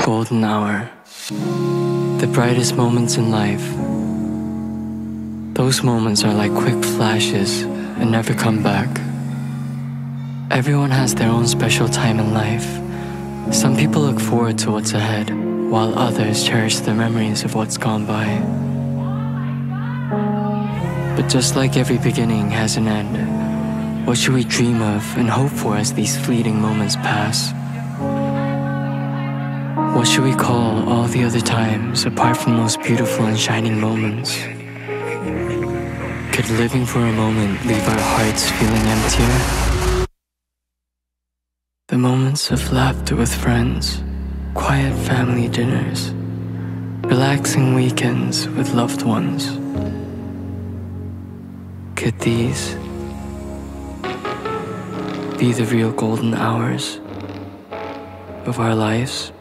golden hour, the brightest moments in life. Those moments are like quick flashes and never come back. Everyone has their own special time in life. Some people look forward to what's ahead, while others cherish the memories of what's gone by. But just like every beginning has an end, what should we dream of and hope for as these fleeting moments pass? What should we call all the other times apart from those beautiful and shining moments? Could living for a moment leave our hearts feeling emptier? The moments of laughter with friends, quiet family dinners, relaxing weekends with loved ones. Could these be the real golden hours of our lives?